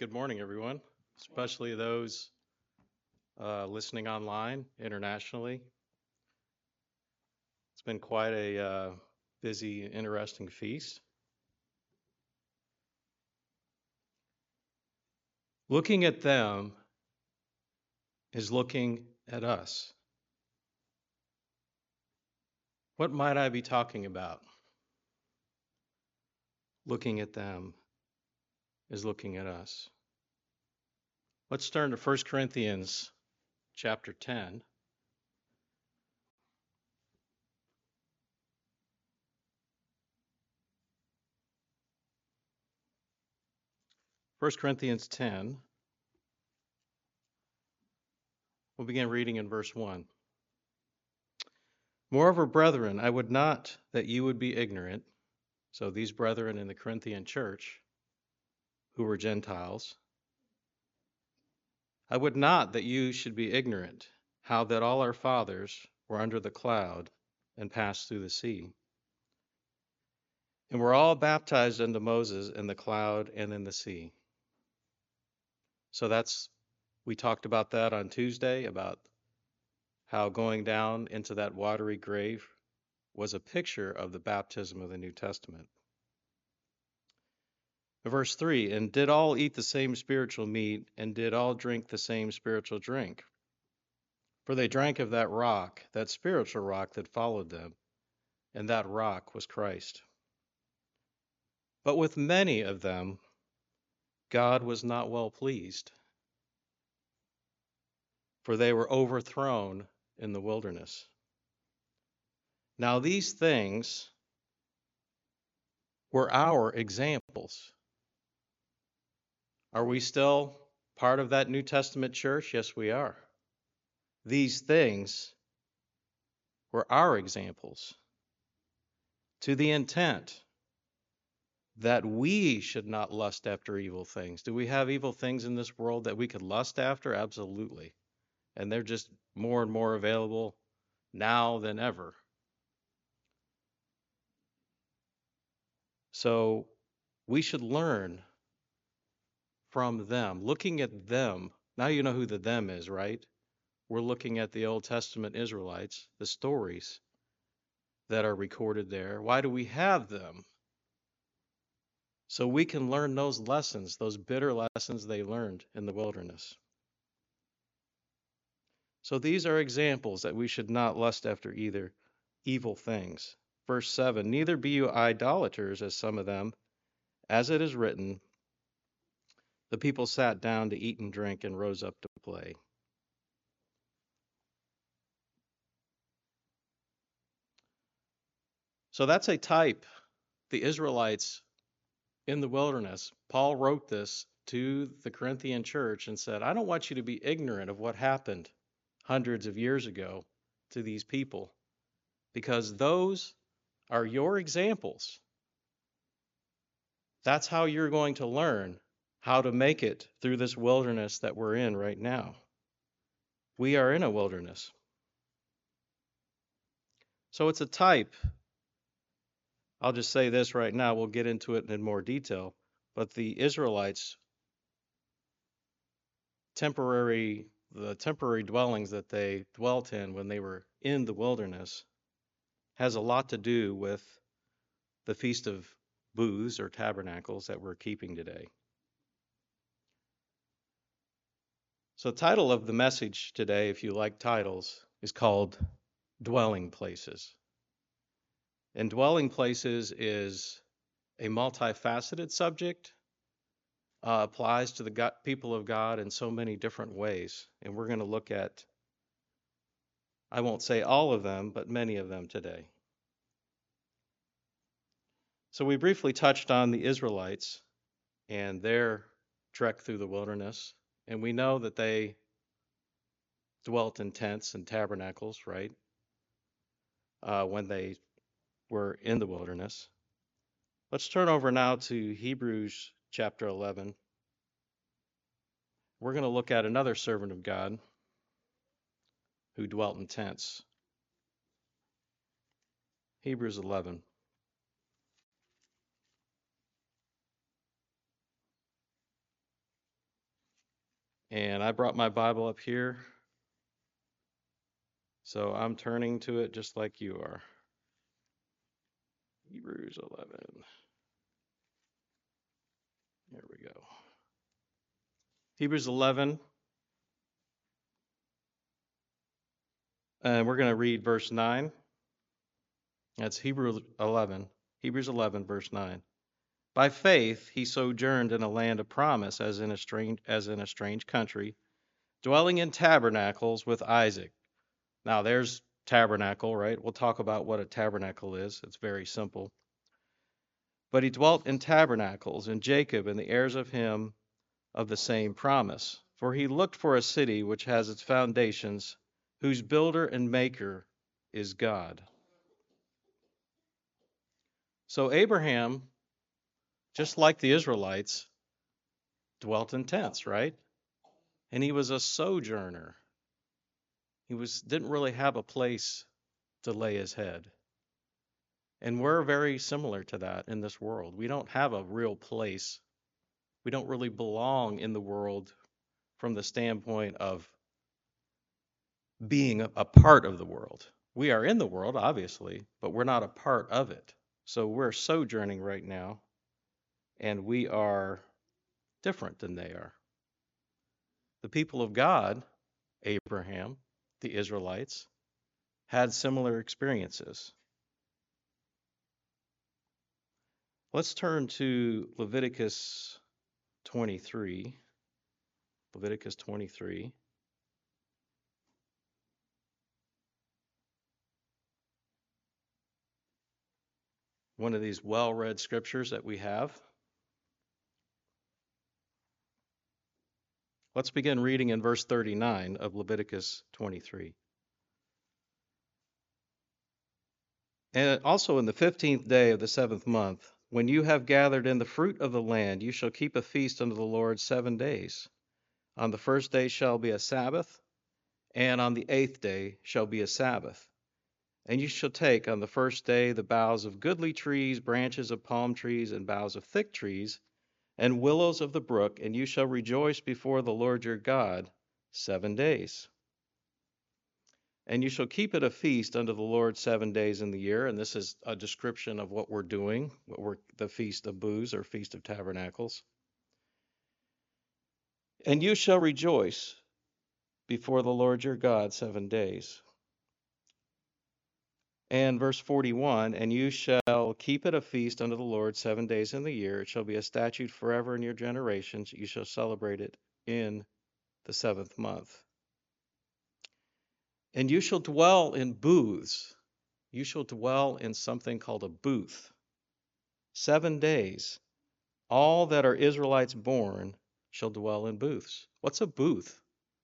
Good morning, everyone, especially those listening online internationally. It's been quite a busy, interesting feast. Looking at them is looking at us. What might I be talking about? Looking at them is looking at us. Let's turn to 1 Corinthians chapter 10. 1 Corinthians 10. We'll begin reading in verse 1. Moreover, brethren, I would not that you would be ignorant. So these brethren in the Corinthian church, who were Gentiles, I would not that you should be ignorant how that all our fathers were under the cloud and passed through the sea, and were all baptized unto Moses in the cloud and in the sea. So we talked about that on Tuesday, about how going down into that watery grave was a picture of the baptism of the New Testament. Verse 3, and did all eat the same spiritual meat, and did all drink the same spiritual drink? For they drank of that rock, that spiritual rock that followed them, and that rock was Christ. But with many of them God was not well pleased, for they were overthrown in the wilderness. Now these things were our examples. Are we still part of that New Testament church? Yes, we are. These things were our examples, to the intent that we should not lust after evil things. Do we have evil things in this world that we could lust after? Absolutely. And they're just more and more available now than ever. So we should learn from them, looking at them. Now you know who the them is, right? We're looking at the Old Testament Israelites, the stories that are recorded there. Why do we have them? So we can learn those lessons, those bitter lessons they learned in the wilderness. So these are examples that we should not lust after either evil things. Verse 7, neither be you idolaters as some of them, as it is written, the people sat down to eat and drink and rose up to play. So that's a type, the Israelites in the wilderness. Paul wrote this to the Corinthian church and said, I don't want you to be ignorant of what happened hundreds of years ago to these people, because those are your examples. That's how you're going to learn how to make it through this wilderness that we're in right now. We are in a wilderness. So it's a type. I'll just say this right now, we'll get into it in more detail, but the Israelites, the temporary dwellings that they dwelt in when they were in the wilderness has a lot to do with the Feast of Booths or Tabernacles that we're keeping today. So the title of the message today, if you like titles, is called Dwelling Places. And dwelling places is a multifaceted subject, applies to the people of God in so many different ways. And we're going to look at, I won't say all of them, but many of them today. So we briefly touched on the Israelites and their trek through the wilderness. And we know that they dwelt in tents and tabernacles, right? When they were in the wilderness. Let's turn over now to Hebrews chapter 11. We're going to look at another servant of God who dwelt in tents. Hebrews 11. And I brought my Bible up here, so I'm turning to it just like you are. Hebrews 11. There we go. Hebrews 11, and we're going to read verse 9. That's Hebrews 11, verse 9. By faith he sojourned in a land of promise, as in a strange country, dwelling in tabernacles with Isaac. Now there's tabernacle, right? We'll talk about what a tabernacle is. It's very simple. But he dwelt in tabernacles, and Jacob and the heirs of him of the same promise. For he looked for a city which has its foundations, whose builder and maker is God. So Abraham, just like the Israelites, dwelt in tents, right? And he was a sojourner. He didn't really have a place to lay his head. And we're very similar to that in this world. We don't have a real place. We don't really belong in the world from the standpoint of being a part of the world. We are in the world, obviously, but we're not a part of it. So we're sojourning right now, and we are different than they are. The people of God, Abraham, the Israelites, had similar experiences. Let's turn to Leviticus 23. Leviticus 23. One of these well-read scriptures that we have. Let's begin reading in verse 39 of Leviticus 23. And also in the 15th day of the 7th month, when you have gathered in the fruit of the land, you shall keep a feast unto the Lord 7 days. On the first day shall be a Sabbath, and on the 8th day shall be a Sabbath. And you shall take on the first day the boughs of goodly trees, branches of palm trees, and boughs of thick trees, and willows of the brook, and you shall rejoice before the Lord your God 7 days. And you shall keep it a feast unto the Lord 7 days in the year. And this is a description of what we're doing, the Feast of Booths or Feast of Tabernacles. And you shall rejoice before the Lord your God 7 days. And verse 41, and you shall keep it a feast unto the Lord 7 days in the year. It shall be a statute forever in your generations. You shall celebrate it in the 7th month. And you shall dwell in booths. You shall dwell in something called a booth. 7 days. All that are Israelites born shall dwell in booths. What's a booth?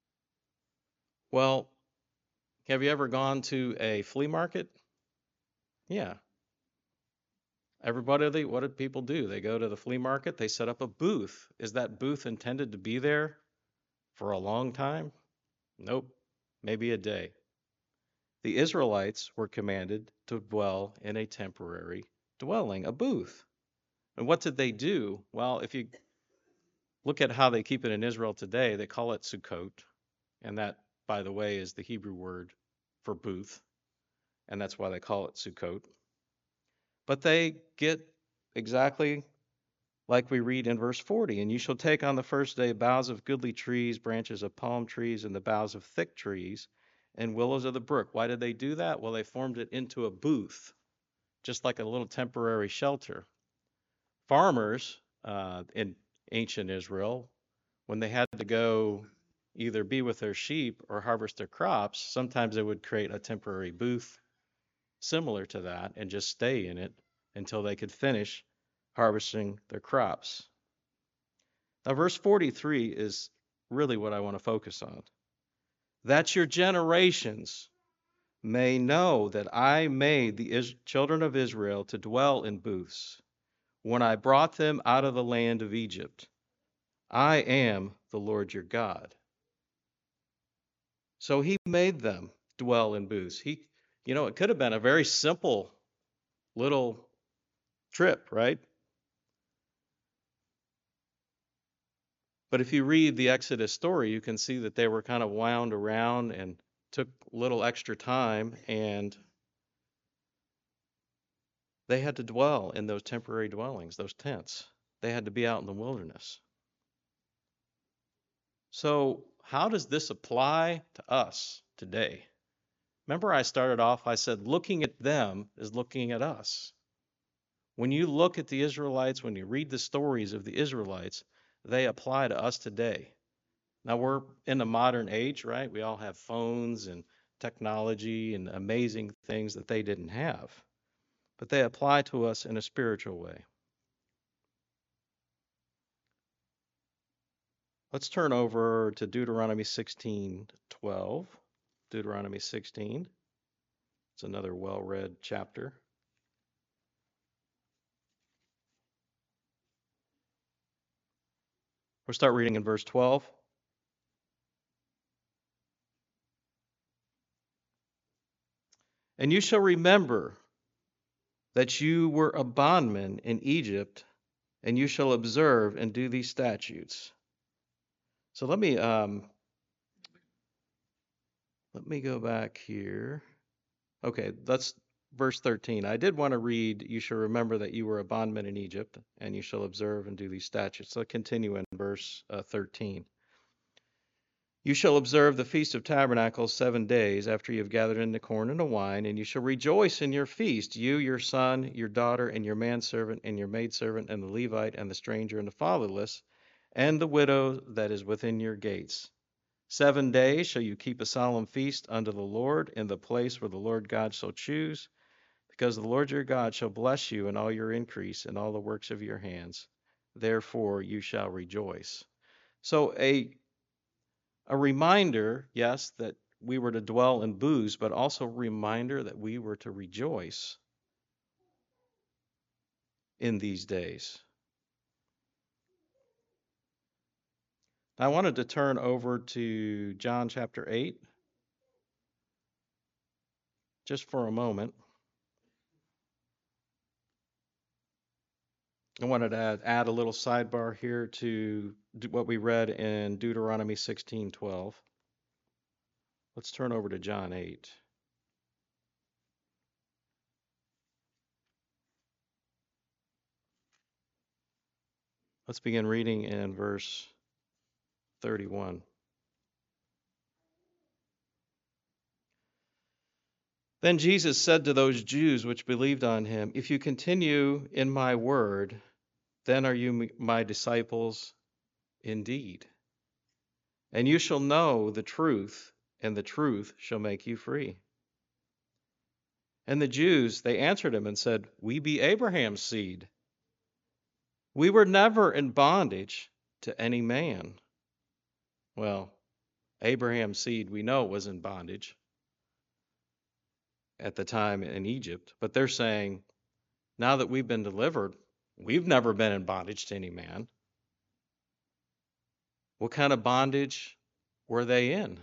Well, have you ever gone to a flea market? Yeah. Everybody, what do people do? They go to the flea market, they set up a booth. Is that booth intended to be there for a long time? Nope, maybe a day. The Israelites were commanded to dwell in a temporary dwelling, a booth. And what did they do? Well, if you look at how they keep it in Israel today, they call it Sukkot. And that, by the way, is the Hebrew word for booth. And that's why they call it Sukkot. But they get exactly like we read in verse 40. And you shall take on the first day boughs of goodly trees, branches of palm trees, and the boughs of thick trees, and willows of the brook. Why did they do that? Well, they formed it into a booth, just like a little temporary shelter. Farmers in ancient Israel, when they had to go either be with their sheep or harvest their crops, sometimes they would create a temporary booth similar to that and just stay in it until they could finish harvesting their crops. Now, verse 43 is really what I want to focus on. That your generations may know that I made the children of Israel to dwell in booths when I brought them out of the land of Egypt. I am the Lord your God. So he made them dwell in booths. It could have been a very simple little trip, right? But if you read the Exodus story, you can see that they were kind of wound around and took a little extra time, and they had to dwell in those temporary dwellings, those tents. They had to be out in the wilderness. So, how does this apply to us today? Remember, I started off, I said, looking at them is looking at us. When you look at the Israelites, when you read the stories of the Israelites, they apply to us today. Now, we're in a modern age, right? We all have phones and technology and amazing things that they didn't have, but they apply to us in a spiritual way. Let's turn over to Deuteronomy 16:12. Deuteronomy 16. It's another well-read chapter. We'll start reading in verse 12. And you shall remember that you were a bondman in Egypt, and you shall observe and do these statutes. So let me go back here. Okay, that's verse 13. I did want to read, you shall remember that you were a bondman in Egypt, and you shall observe and do these statutes. So continue in verse 13. You shall observe the Feast of Tabernacles 7 days after you have gathered in the corn and the wine, and you shall rejoice in your feast, you, your son, your daughter, and your manservant, and your maidservant, and the Levite, and the stranger, and the fatherless, and the widow that is within your gates. 7 days shall you keep a solemn feast unto the Lord in the place where the Lord God shall choose, because the Lord your God shall bless you in all your increase and all the works of your hands. Therefore you shall rejoice. So a reminder, yes, that we were to dwell in booths, but also a reminder that we were to rejoice in these days. I wanted to turn over to John chapter 8 just for a moment. I wanted to add a little sidebar here to what we read in Deuteronomy 16:12. Let's turn over to John 8. Let's begin reading in verse 31. Then Jesus said to those Jews which believed on him, if you continue in my word, then are you my disciples indeed. And you shall know the truth, and the truth shall make you free. And the Jews, they answered him and said, we be Abraham's seed. We were never in bondage to any man. Well, Abraham's seed, we know, was in bondage at the time in Egypt, but they're saying, now that we've been delivered, we've never been in bondage to any man. What kind of bondage were they in?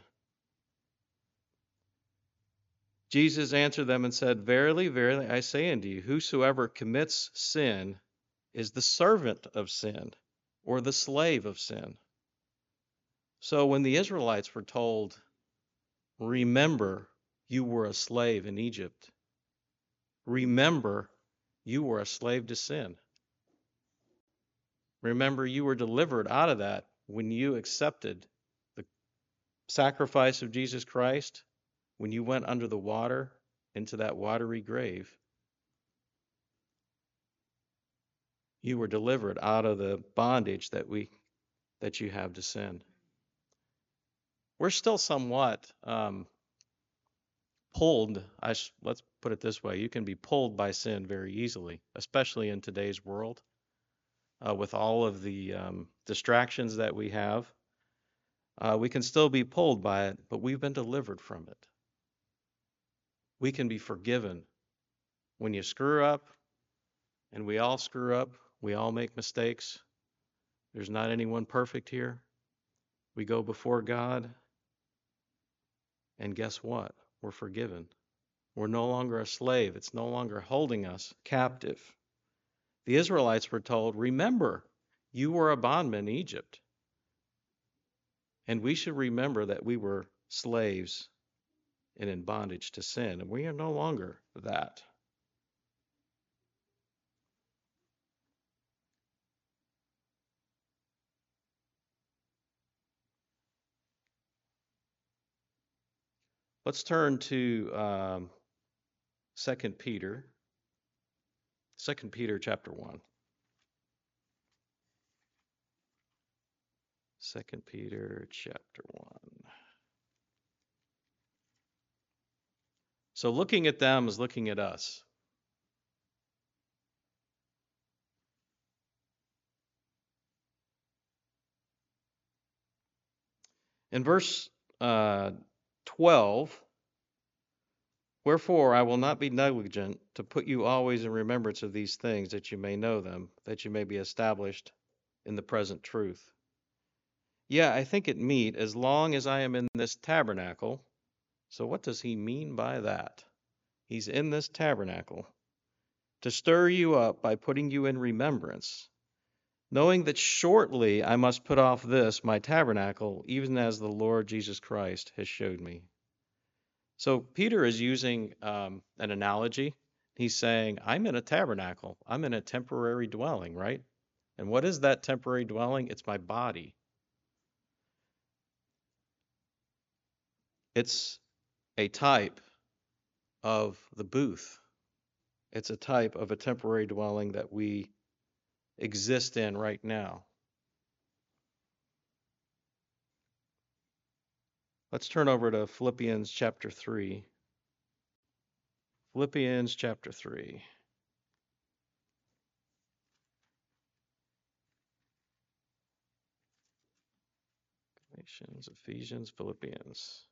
Jesus answered them and said, verily, verily, I say unto you, whosoever commits sin is the servant of sin, or the slave of sin. So when the Israelites were told, remember, you were a slave in Egypt. Remember, you were a slave to sin. Remember, you were delivered out of that when you accepted the sacrifice of Jesus Christ, when you went under the water into that watery grave. You were delivered out of the bondage that you have to sin. We're still somewhat pulled. Let's put it this way: you can be pulled by sin very easily, especially in today's world, with all of the distractions that we have. We can still be pulled by it, but we've been delivered from it. We can be forgiven. When you screw up, and we all screw up, we all make mistakes. There's not anyone perfect here. We go before God, and guess what? We're forgiven. We're no longer a slave. It's no longer holding us captive. The Israelites were told, remember, you were a bondman in Egypt. And we should remember that we were slaves and in bondage to sin, and we are no longer that. Let's turn to 2 Peter, 2 Peter chapter 1. 2 Peter chapter 1. So looking at them is looking at us. In verse 12, wherefore I will not be negligent to put you always in remembrance of these things, that you may know them, that you may be established in the present truth. Yeah, I think it meet as long as I am in this tabernacle. So what does he mean by that? He's in this tabernacle to stir you up by putting you in remembrance, knowing that shortly I must put off this, my tabernacle, even as the Lord Jesus Christ has showed me. So Peter is using an analogy. He's saying, I'm in a tabernacle. I'm in a temporary dwelling, right? And what is that temporary dwelling? It's my body. It's a type of the booth. It's a type of a temporary dwelling that we exist in right now. Let's turn over to Philippians chapter 3. Philippians chapter 3. Galatians, Ephesians, Philippians.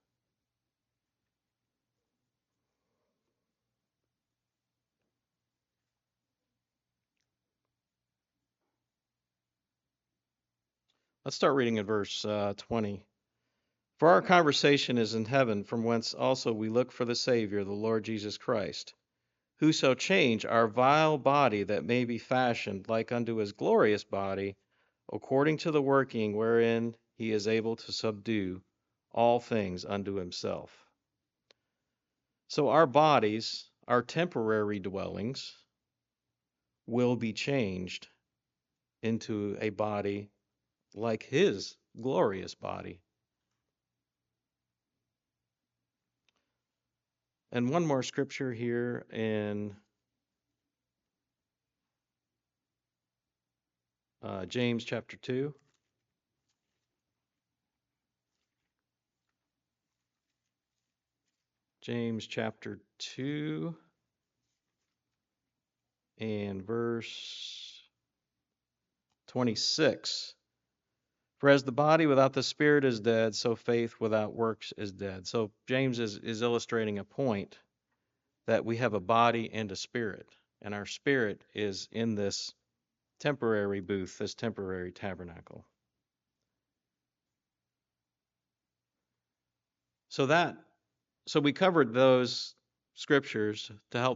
Let's start reading in verse 20. For our conversation is in heaven, from whence also we look for the Savior, the Lord Jesus Christ, who shall change our vile body, that may be fashioned like unto his glorious body, according to the working wherein he is able to subdue all things unto himself. So our bodies, our temporary dwellings, will be changed into a body like his glorious body. And one more scripture here in James chapter 2. James chapter 2 and verse 26. For as the body without the spirit is dead, so faith without works is dead. So James is illustrating a point that we have a body and a spirit, and our spirit is in this temporary booth, this temporary tabernacle. So we covered those scriptures to help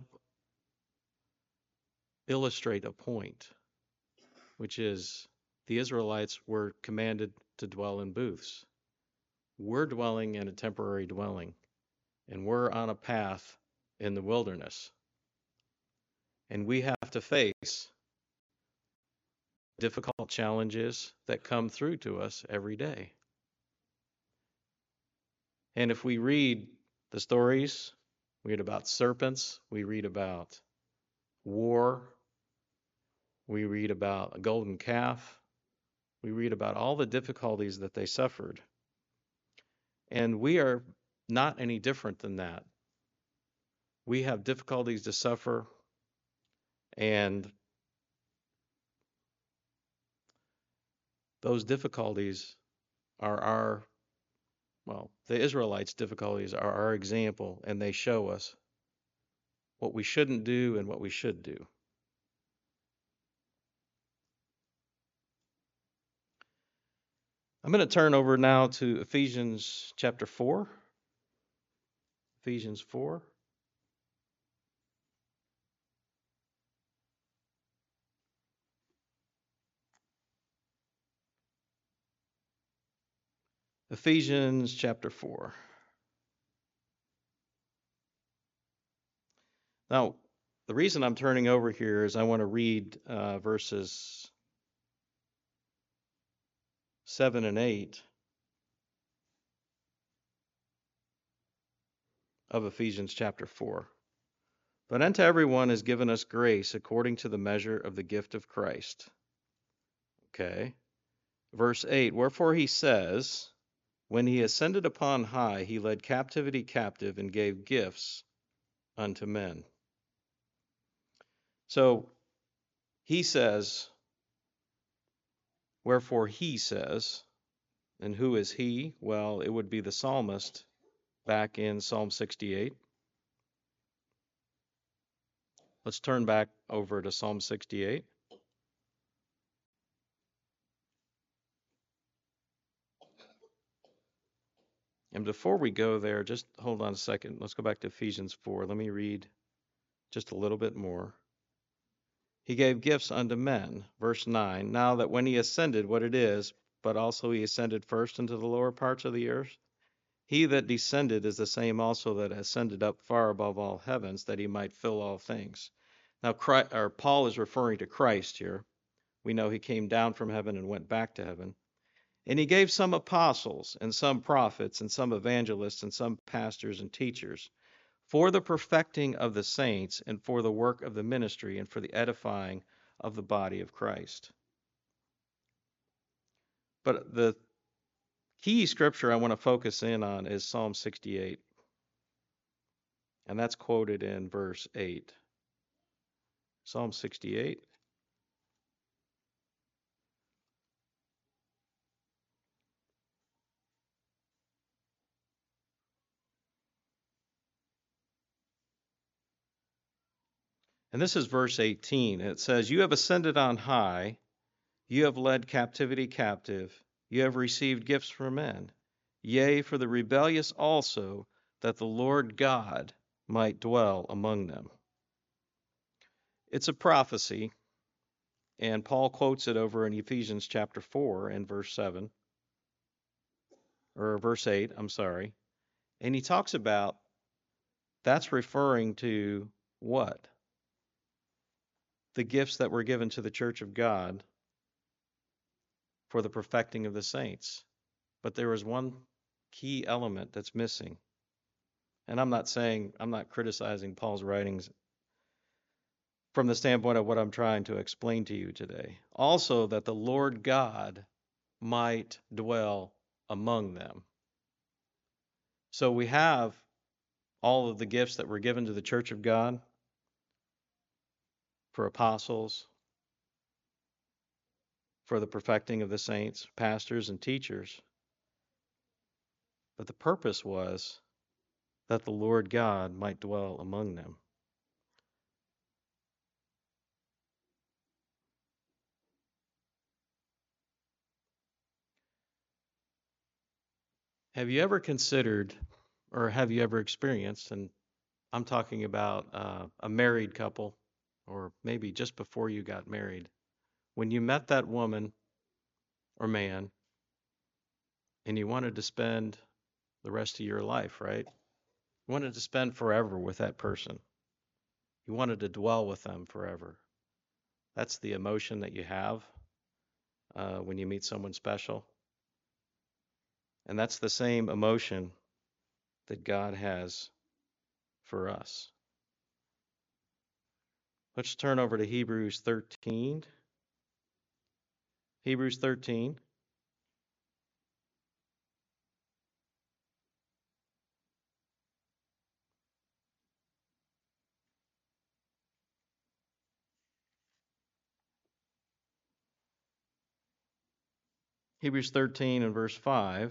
illustrate a point, which is the Israelites were commanded to dwell in booths. We're dwelling in a temporary dwelling, and we're on a path in the wilderness. And we have to face difficult challenges that come through to us every day. And if we read the stories, we read about serpents, we read about war, we read about a golden calf, we read about all the difficulties that they suffered. And we are not any different than that. We have difficulties to suffer, and those difficulties are the Israelites' difficulties are our example, and they show us what we shouldn't do and what we should do. I'm going to turn over now to Ephesians chapter 4. Ephesians 4. Ephesians chapter 4. Now, the reason I'm turning over here is I want to read verses 7 and 8 of Ephesians chapter 4. But unto everyone is given us grace according to the measure of the gift of Christ. Okay. Verse 8, wherefore he says, when he ascended upon high, he led captivity captive and gave gifts unto men. So he says, wherefore he says, and who is he? Well, it would be the psalmist back in Psalm 68. Let's turn back over to Psalm 68. And before we go there, just hold on a second. Let's go back to Ephesians 4. Let me read just a little bit more. He gave gifts unto men. Verse 9. Now that when he ascended, what it is, but also he ascended first into the lower parts of the earth. He that descended is the same also that ascended up far above all heavens, that he might fill all things. Now, Paul is referring to Christ here. We know he came down from heaven and went back to heaven. And he gave some apostles, and some prophets, and some evangelists, and some pastors and teachers, for the perfecting of the saints, and for the work of the ministry, and for the edifying of the body of Christ. But the key scripture I want to focus in on is Psalm 68. And that's quoted in verse 8. Psalm 68. And this is verse 18. It says, you have ascended on high, you have led captivity captive, you have received gifts from men, yea, for the rebellious also, that the Lord God might dwell among them. It's a prophecy, and Paul quotes it over in Ephesians chapter 4 and verse 7, or verse 8, I'm sorry. And he talks about that's referring to what? The gifts that were given to the church of God for the perfecting of the saints. But there is one key element that's missing. And I'm not criticizing Paul's writings from the standpoint of what I'm trying to explain to you today. Also, that the Lord God might dwell among them. So we have all of the gifts that were given to the church of God for apostles, for the perfecting of the saints, pastors, and teachers. But the purpose was that the Lord God might dwell among them. Have you ever considered, or have you ever experienced, and I'm talking about a married couple, or maybe just before you got married, when you met that woman or man and you wanted to spend the rest of your life, right? You wanted to spend forever with that person. You wanted to dwell with them forever. That's the emotion that you have when you meet someone special. And that's the same emotion that God has for us. Let's turn over to Hebrews 13. Hebrews 13. Hebrews 13 and verse 5.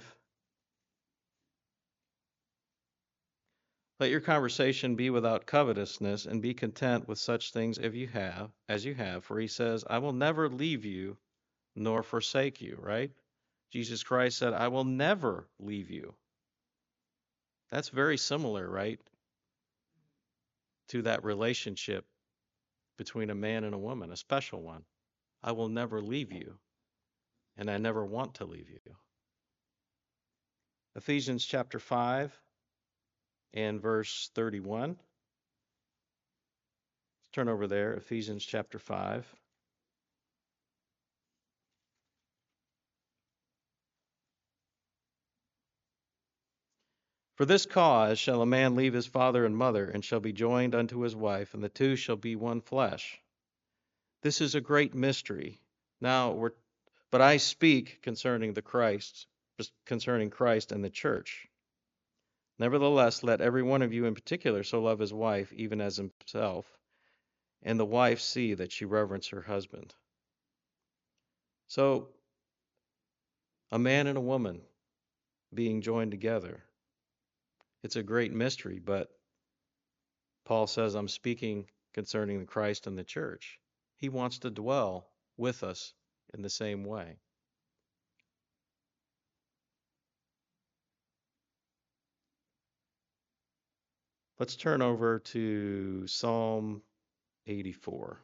Let your conversation be without covetousness, and be content with such things as you have. For he says, I will never leave you nor forsake you, right? Jesus Christ said, I will never leave you. That's very similar, right, to that relationship between a man and a woman, a special one. I will never leave you, and I never want to leave you. Ephesians chapter 5 and verse 31. Let's turn over there, Ephesians chapter 5. For this cause shall a man leave his father and mother, and shall be joined unto his wife, and the two shall be one flesh. This is a great mystery. But I speak concerning concerning Christ and the church. Nevertheless, let every one of you in particular so love his wife, even as himself, and the wife see that she reverence her husband. So, a man and a woman being joined together. It's a great mystery, but Paul says, I'm speaking concerning the Christ and the church. He wants to dwell with us in the same way. Let's turn over to Psalm 84.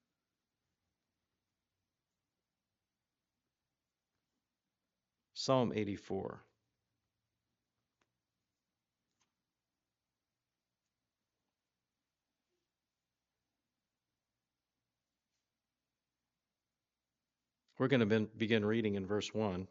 Psalm 84. We're going to begin reading in verse 1.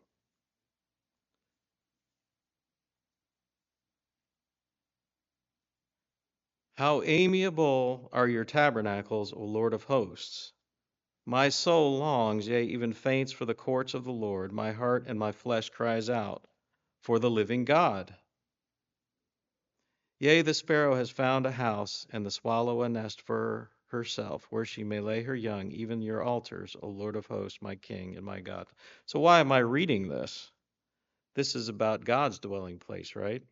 How amiable are your tabernacles, O Lord of hosts! My soul longs, yea, even faints for the courts of the Lord. My heart and my flesh cries out for the living God. Yea, the sparrow has found a house, and the swallow a nest for herself, where she may lay her young, even your altars, O Lord of hosts, my King and my God. So why am I reading this? This is about God's dwelling place, right?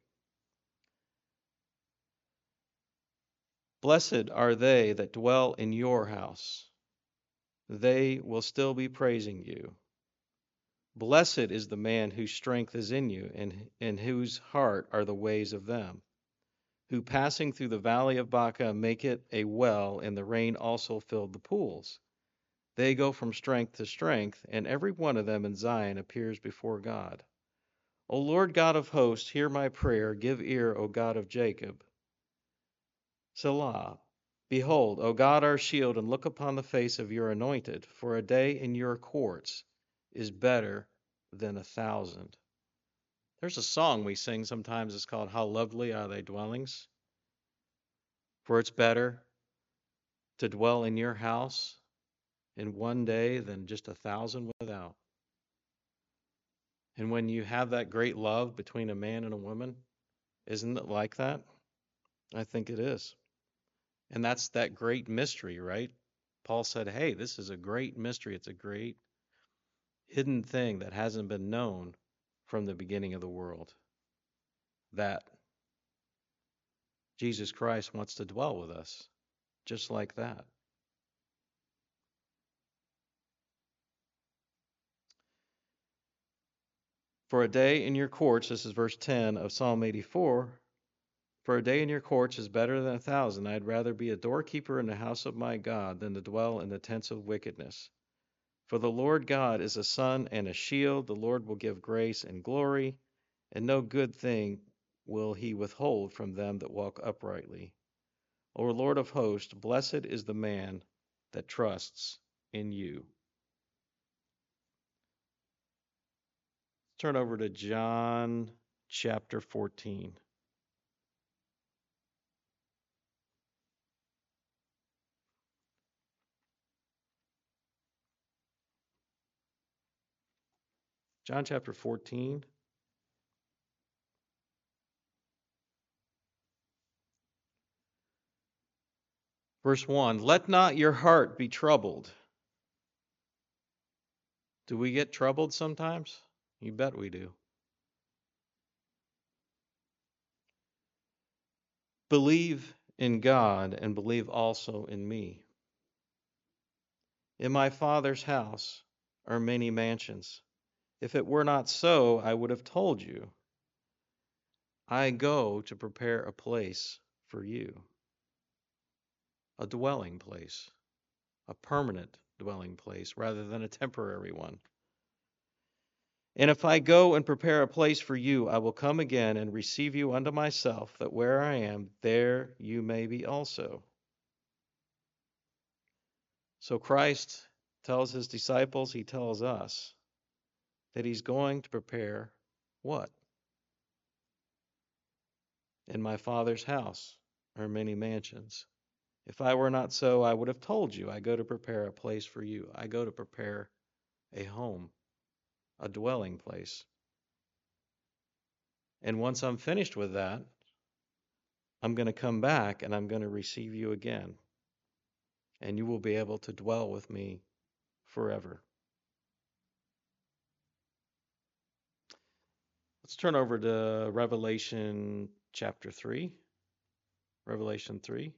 Blessed are they that dwell in your house. They will still be praising you. Blessed is the man whose strength is in you, and in whose heart are the ways of them, who passing through the valley of Baca make it a well, and the rain also filled the pools. They go from strength to strength, and every one of them in Zion appears before God. O Lord God of hosts, hear my prayer. Give ear, O God of Jacob. Selah. Behold, O God, our shield, and look upon the face of your anointed, for a day in your courts is better than 1,000. There's a song we sing sometimes, it's called How Lovely Are Thy Dwellings. For it's better to dwell in your house in one day than just 1,000 without. And when you have that great love between a man and a woman, isn't it like that? I think it is. And that's that great mystery, right? Paul said, hey, this is a great mystery. It's a great hidden thing that hasn't been known from the beginning of the world. That Jesus Christ wants to dwell with us, just like that. For a day in your courts, this is verse 10 of Psalm 84, for a day in your courts is better than 1,000. I'd rather be a doorkeeper in the house of my God than to dwell in the tents of wickedness. For the Lord God is a sun and a shield. The Lord will give grace and glory, and no good thing will he withhold from them that walk uprightly. O Lord of hosts, blessed is the man that trusts in you. Turn over to John chapter 14. John chapter 14. Verse 1, let not your heart be troubled. Do we get troubled sometimes? You bet we do. Believe in God and believe also in me. In my Father's house are many mansions. If it were not so, I would have told you. I go to prepare a place for you, a dwelling place, a permanent dwelling place rather than a temporary one. And if I go and prepare a place for you, I will come again and receive you unto myself, that where I am, there you may be also. So Christ tells his disciples, he tells us, that he's going to prepare what? In my Father's house are many mansions. If I were not so, I would have told you, I go to prepare a place for you. I go to prepare a home, a dwelling place. And once I'm finished with that, I'm going to come back and I'm going to receive you again. And you will be able to dwell with me forever. Let's turn over to Revelation chapter 3. Revelation 3.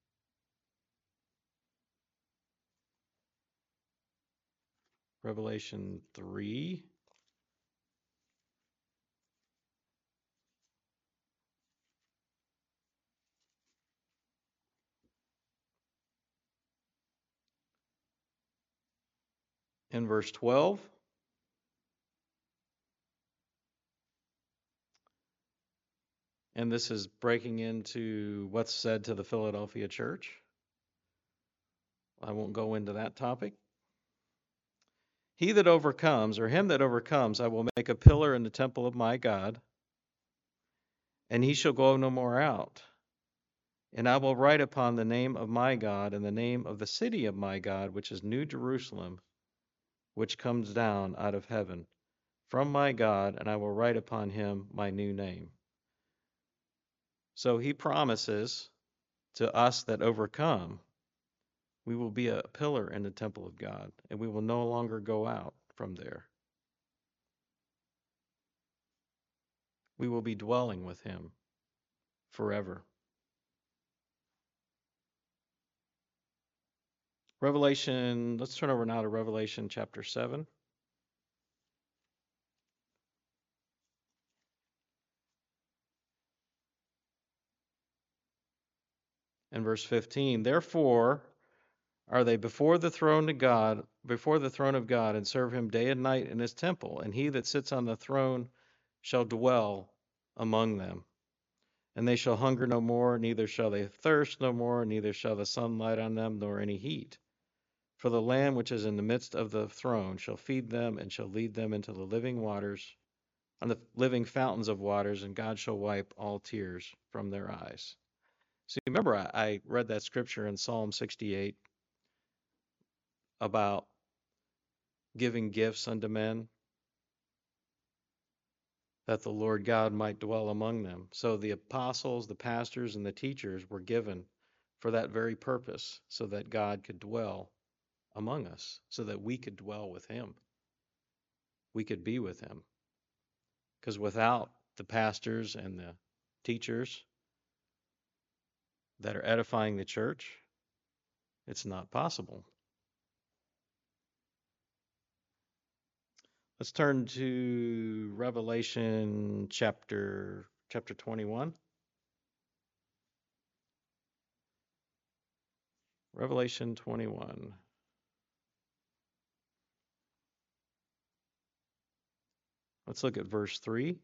Revelation 3. In verse 12. And this is breaking into what's said to the Philadelphia church. I won't go into that topic. He that overcomes, or him that overcomes, I will make a pillar in the temple of my God, and he shall go no more out. And I will write upon the name of my God and the name of the city of my God, which is New Jerusalem, which comes down out of heaven from my God, and I will write upon him my new name. So he promises to us that overcome, we will be a pillar in the temple of God, and we will no longer go out from there. We will be dwelling with him forever. Revelation, let's turn over now to Revelation chapter 7. And verse 15. Therefore are they before the throne of God, and serve him day and night in his temple, and he that sits on the throne shall dwell among them. And they shall hunger no more, neither shall they thirst no more, neither shall the sun light on them, nor any heat. For the Lamb which is in the midst of the throne shall feed them, and shall lead them into the living waters, on the living fountains of waters, and God shall wipe all tears from their eyes. So you remember I read that scripture in Psalm 68 about giving gifts unto men, that the Lord God might dwell among them. So the apostles, the pastors, and the teachers were given for that very purpose, so that God could dwell among us, so that we could dwell with him. We could be with him. Because without the pastors and the teachers that are edifying the church, it's not possible. Let's turn to Revelation chapter 21. Revelation 21. Let's look at verse 3.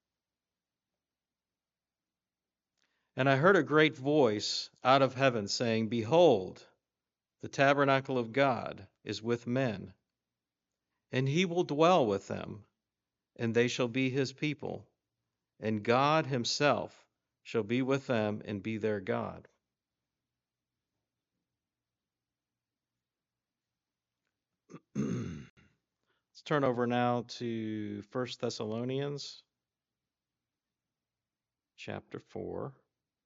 And I heard a great voice out of heaven saying, Behold, the tabernacle of God is with men, and he will dwell with them, and they shall be his people, and God himself shall be with them and be their God. Let's turn over now to 1 Thessalonians chapter 4.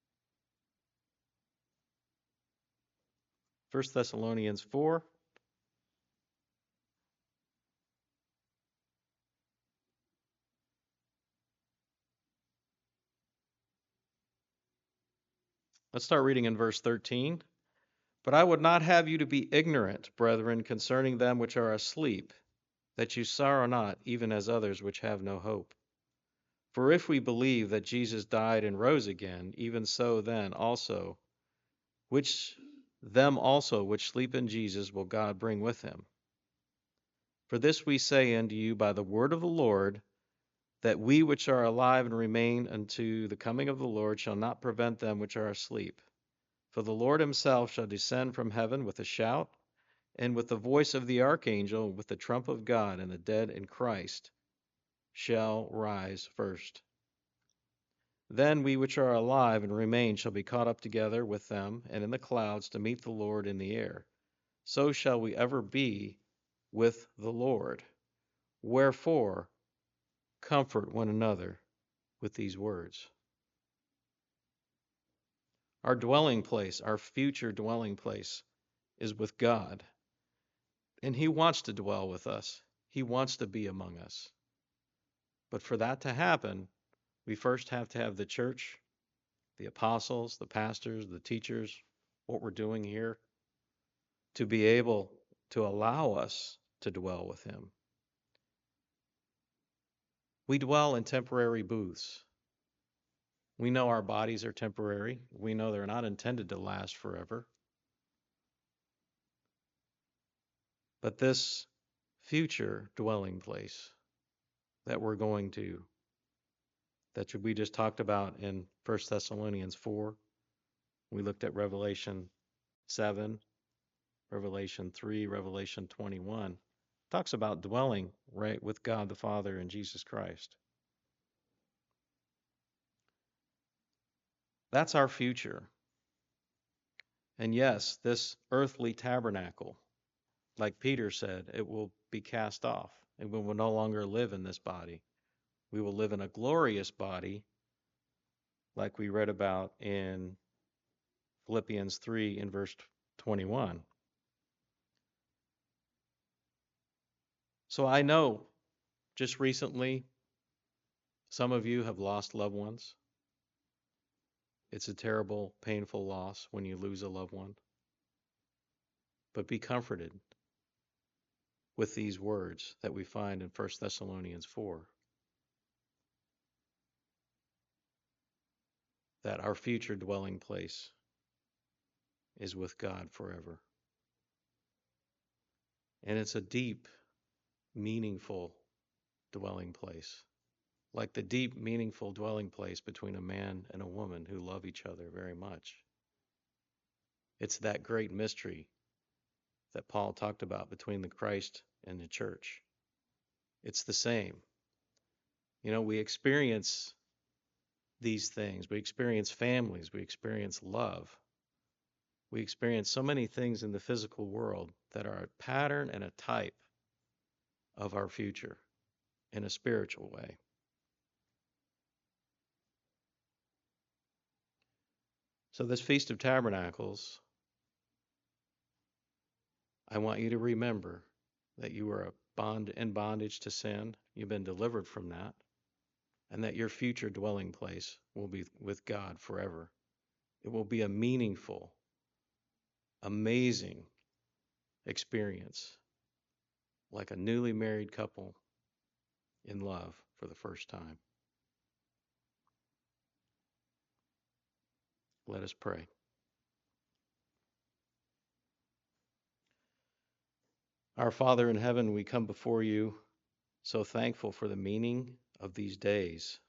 1 Thessalonians 4. Let's start reading in verse 13. But I would not have you to be ignorant, brethren, concerning them which are asleep, that you sorrow not, even as others which have no hope. For if we believe that Jesus died and rose again, even so then also, them also which sleep in Jesus will God bring with him. For this we say unto you by the word of the Lord, that we which are alive and remain unto the coming of the Lord shall not prevent them which are asleep. For the Lord himself shall descend from heaven with a shout, and with the voice of the archangel, with the trump of God, and the dead in Christ shall rise first. Then we which are alive and remain shall be caught up together with them, and in the clouds to meet the Lord in the air. So shall we ever be with the Lord. Wherefore, comfort one another with these words. Our dwelling place, our future dwelling place, is with God. And He wants to dwell with us, He wants to be among us. But for that to happen, we first have to have the church, the apostles, the pastors, the teachers, what we're doing here, to be able to allow us to dwell with Him. We dwell in temporary booths. We know our bodies are temporary. We know they're not intended to last forever. But this future dwelling place that we're going to, that we just talked about in 1 Thessalonians 4, we looked at Revelation 7, Revelation 3, Revelation 21, talks about dwelling right with God the Father and Jesus Christ. That's our future. And yes, this earthly tabernacle, like Peter said, it will be cast off, and we will no longer live in this body. We will live in a glorious body, like we read about in Philippians 3 in verse 21. So I know just recently some of you have lost loved ones. It's a terrible, painful loss when you lose a loved one. But be comforted with these words that we find in 1 Thessalonians 4. That our future dwelling place is with God forever. And it's a deep, meaningful dwelling place. Like the deep, meaningful dwelling place between a man and a woman who love each other very much. It's that great mystery that Paul talked about between the Christ and the church. It's the same. You know, we experience these things. We experience families. We experience love. We experience so many things in the physical world that are a pattern and a type of our future in a spiritual way. So this Feast of Tabernacles, I want you to remember that you are in bondage to sin. You've been delivered from that, and that your future dwelling place will be with God forever. It will be a meaningful, amazing experience, like a newly married couple in love for the first time. Let us pray. Our Father in heaven, we come before you so thankful for the meaning of these days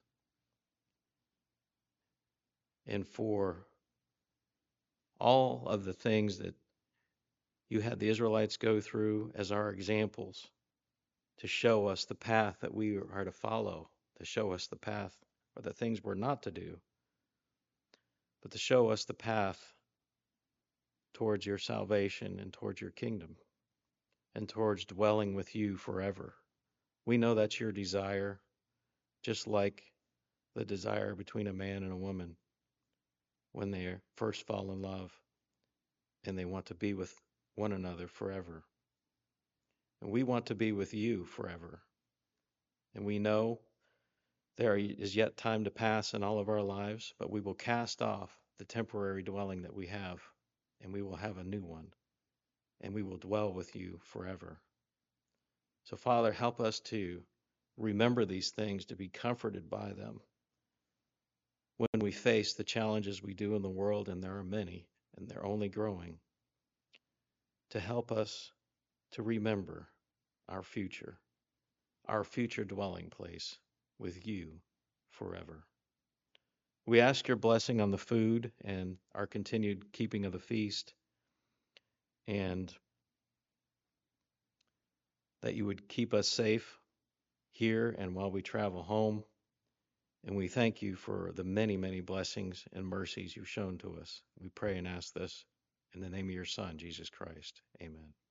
and for all of the things that you had the Israelites go through as our examples to show us the path that we are to follow, to show us the path or the things we're not to do, but to show us the path towards your salvation and towards your kingdom and towards dwelling with you forever. We know that's your desire, just like the desire between a man and a woman when they first fall in love and they want to be with one another forever. And we want to be with you forever. And we know there is yet time to pass in all of our lives, but we will cast off the temporary dwelling that we have, and we will have a new one, and we will dwell with you forever. So, Father, help us to remember these things, to be comforted by them when we face the challenges we do in the world, and there are many, and they're only growing, to help us to remember our future dwelling place with you forever. We ask your blessing on the food and our continued keeping of the feast, and that you would keep us safe here and while we travel home. And we thank you for the many, many blessings and mercies you've shown to us. We pray and ask this in the name of your Son, Jesus Christ. Amen.